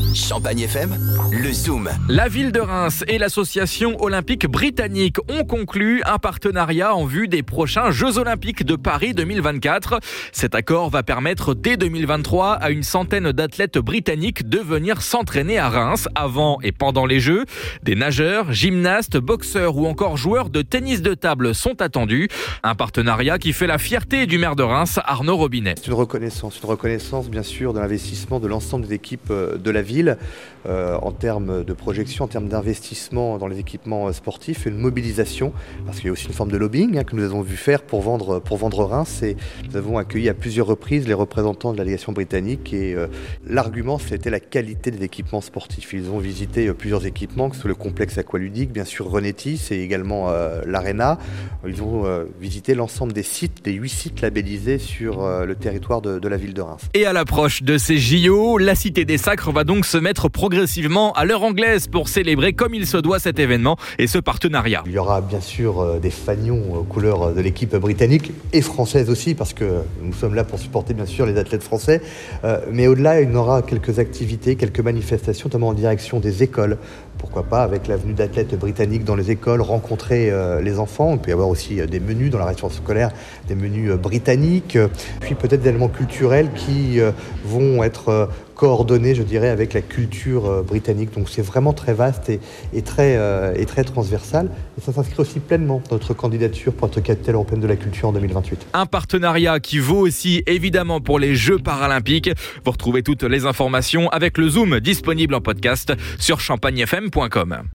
Champagne FM, le Zoom. La ville de Reims et l'association olympique britannique ont conclu un partenariat en vue des prochains Jeux olympiques de Paris 2024. Cet accord va permettre dès 2023 à une centaine d'athlètes britanniques de venir s'entraîner à Reims avant et pendant les Jeux. Des nageurs, gymnastes, boxeurs ou encore joueurs de tennis de table sont attendus. Un partenariat qui fait la fierté du maire de Reims, Arnaud Robinet. C'est une reconnaissance bien sûr de l'investissement de l'ensemble des équipes de la ville en termes de projection, en termes d'investissement dans les équipements sportifs, une mobilisation, parce qu'il y a aussi une forme de lobbying que nous avons vu faire pour vendre Reims, et nous avons accueilli à plusieurs reprises les représentants de la délégation britannique et l'argument c'était la qualité des équipements sportifs. Ils ont visité plusieurs équipements, que ce soit le complexe aqualudique, bien sûr Renetis et également l'Arena. Ils ont visité l'ensemble des sites, des 8 sites labellisés sur le territoire de la ville de Reims. Et à l'approche de ces JO, la Cité des Sacres va donc se mettre progressivement à l'heure anglaise pour célébrer comme il se doit cet événement et ce partenariat. Il y aura bien sûr des fanions aux couleurs de l'équipe britannique et française aussi, parce que nous sommes là pour supporter bien sûr les athlètes français. Mais au-delà, il y aura quelques activités, quelques manifestations, notamment en direction des écoles. Pourquoi pas, avec la venue d'athlètes britanniques dans les écoles, rencontrer les enfants. Il peut y avoir aussi des menus dans la restauration scolaire, des menus britanniques. Puis peut-être des éléments culturels qui vont être coordonnés, je dirais, avec la culture britannique. Donc c'est vraiment très vaste et très transversal. Et ça s'inscrit aussi pleinement dans notre candidature pour être capitale européenne de la culture en 2028. Un partenariat qui vaut aussi évidemment pour les Jeux paralympiques. Vous retrouvez toutes les informations avec le Zoom disponible en podcast sur champagnefm.com.